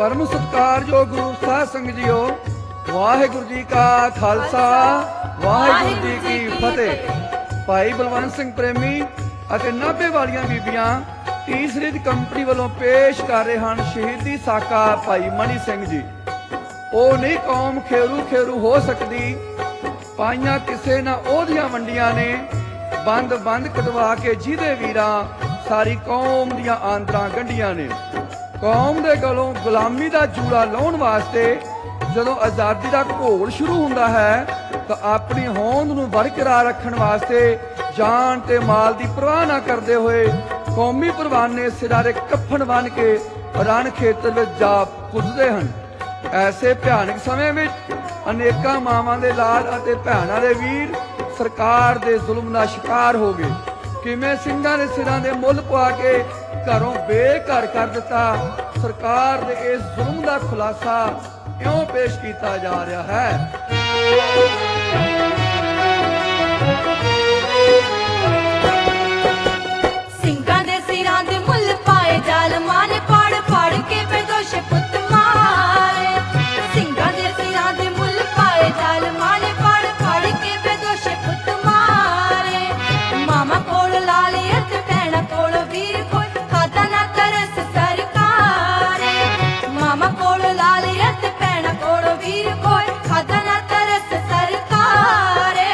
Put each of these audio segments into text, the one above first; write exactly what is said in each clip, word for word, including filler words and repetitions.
परम सत्कारयोग गुरु साध संगत जीओ, वाहिगुरु जी का खालसा वाहिगुरु जी की फतेह। भाई बलवंत सिंह प्रेमी ਅਤੇ ਨਾਭੇ ਵਾਲੀਆਂ ਬੀਬੀਆਂ ਤੀਸਰੀ ਦੀ ਕੰਪਨੀ ਵੱਲੋਂ ਪੇਸ਼ ਕਰ ਰਹੇ ਹਨ ਸ਼ਹੀਦੀ ਸਾਕਾ ਭਾਈ ਮਨੀ ਸਿੰਘ ਜੀ। ਉਹ ਨਹੀਂ ਕੌਮ ਖੇਰੂ ਖੇਰੂ ਹੋ ਸਕਦੀ, ਪਾਈਆਂ ਕਿਸੇ ਨਾ ਉਹਦੀਆਂ ਵੰਡੀਆਂ ਨੇ, ਬੰਦ ਬੰਦ ਕਟਵਾ ਕੇ ਜਿਹਦੇ ਵੀਰਾਂ ਸਾਰੀ ਕੌਮ ਦੀਆਂ ਆਂਦਰਾਂ ਗੰਢੀਆਂ ਨੇ। ਕੌਮ ਦੇ ਗਲੋਂ ਗੁਲਾਮੀ ਦਾ ਜੂੜਾ ਲਾਉਣ ਵਾਸਤੇ ਜਦੋਂ ਆਜ਼ਾਦੀ ਦਾ ਘੋਲ ਸ਼ੁਰੂ ਹੁੰਦਾ ਹੈ ਤਾਂ ਆਪਣੀ ਹੋਂਦ ਨੂੰ ਬਰਕਰਾਰ ਰੱਖਣ ਵਾਸਤੇ ਜਾਨ ਤੇ ਮਾਲ ਦੀ ਪਰਵਾਹ ਨਾ ਕਰਦੇ ਹੋਏ ਕੌਮੀ ਪਰਵਾਨੇ ਸਿਰਾਰੇ ਕਫਨ ਬਣ ਕੇ ਰਣ ਖੇਤਰ ਵਿੱਚ ਜਾ ਪੁੱਜਦੇ ਹਨ। ਐਸੇ ਭਿਆਨਕ ਸਮੇਂ ਵਿੱਚ ਅਨੇਕਾਂ ਮਾਵਾਂ ਦੇ ਲਾਲ ਅਤੇ ਭੈਣਾਂ ਦੇ ਵੀਰ ਸਰਕਾਰ ਦੇ ਜ਼ੁਲਮ ਦਾ ਸ਼ਿਕਾਰ ਹੋ ਗਏ। ਕਿਵੇਂ ਸਿੰਘਾਂ ਦੇ ਸਿਰਾਂ ਦੇ ਮੁੱਲ ਪਵਾ ਕੇ ਘਰੋਂ ਬੇਘਰ ਕਰ ਦਿੱਤਾ। ਸਰਕਾਰ ਦੇ ਇਸ ਜ਼ੁਲਮ ਦਾ ਖੁਲਾਸਾ ਇਉਂ ਪੇਸ਼ ਕੀਤਾ ਜਾ ਰਿਹਾ ਹੈ। ਸਿੰਘਾਂ ਦੇ ਸਿਰਾਂ ਦੇ ਮੁੱਲ ਪਾਏ ਜ਼ਾਲਮਾਂ ਨੇ ਪਾੜ ਪਾੜ ਕੇ ਬੇਦੋਸ਼ ਪੁੱਤ ਮਾਰੇ। ਸਿੰਘਾਂ ਦੇ ਸਿਰਾਂ ਦੇ ਮੁੱਲ ਪਾਏ ਜ਼ਾਲਮਾਂ ਨੇ ਪਾੜ ਪਾੜ ਕੇ ਬੇਦੋਸ਼ ਪੁੱਤ ਮਾਰੇ। ਮਾਮਾ ਕੋਲ ਲਾਲੀ ਅਤੇ ਭੈਣਾਂ ਕੋਲ ਵੀਰ ਕੋਈ ਖਾਦਾ ਨਾ ਤਰਸ ਸਰਕਾਰੇ। ਮਾਮਾ ਕੋਲ ਲਾਲੀ ਅਤੇ ਭੈਣਾਂ ਕੋਲ ਵੀਰ ਕੋਈ ਖਾਦਾ ਨਾ ਤਰਸ ਸਰਕਾਰੇ।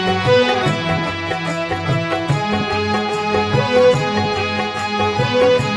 Thank you.